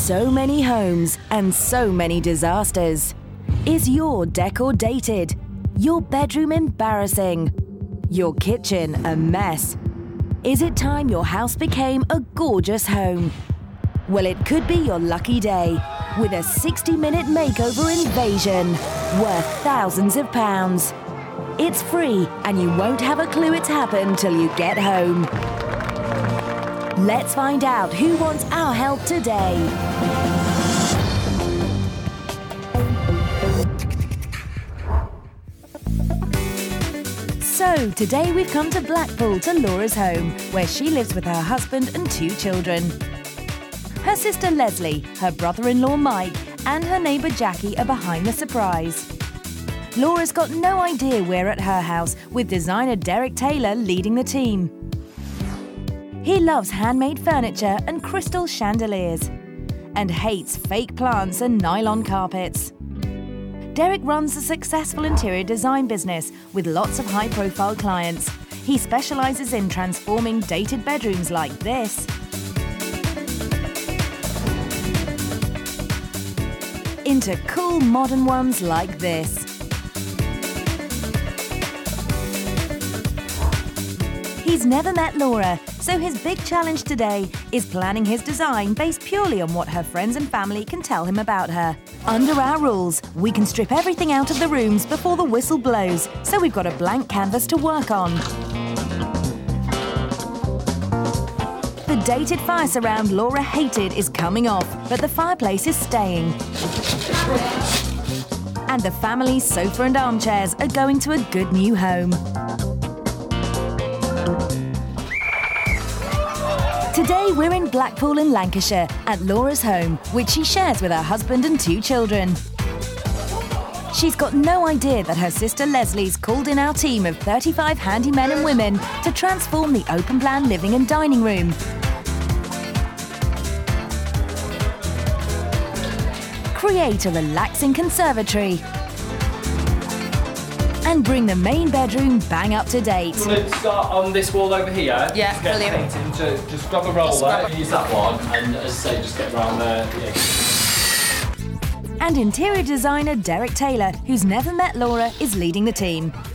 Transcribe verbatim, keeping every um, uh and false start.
So many homes and so many disasters. Is your decor dated? Your bedroom embarrassing? Your kitchen a mess? Is it time your house became a gorgeous home? Well, it could be your lucky day with a sixty minute makeover invasion worth thousands of pounds. It's free and you won't have a clue it's happened till you get home. Let's find out who wants our help today. So, today we've come to Blackpool to Laura's home, where she lives with her husband and two children. Her sister Leslie, her brother-in-law Mike, and her neighbour Jackie are behind the surprise. Laura's got no idea we're at her house, with designer Derek Taylor leading the team. He loves handmade furniture and crystal chandeliers, and hates fake plants and nylon carpets. Derek runs a successful interior design business with lots of high-profile clients. He specialises in transforming dated bedrooms like this into cool modern ones like this. He's never met Laura, so his big challenge today is planning his design based purely on what her friends and family can tell him about her. Under our rules, we can strip everything out of the rooms before the whistle blows, so we've got a blank canvas to work on. The dated fire surround Laura hated is coming off, but the fireplace is staying. And the family's sofa and armchairs are going to a good new home. Today we're in Blackpool in Lancashire at Laura's home, which she shares with her husband and two children. She's got no idea that her sister Leslie's called in our team of thirty-five handymen and women to transform the open-plan living and dining room. Create a relaxing conservatory and bring the main bedroom bang up to date. You want to start on this wall over here? Yeah, just get brilliant. painting, to, just grab a roller, grab a- use that one, and as I say, just get around there. Yeah. And interior designer Derek Taylor, who's never met Laura, is leading the team.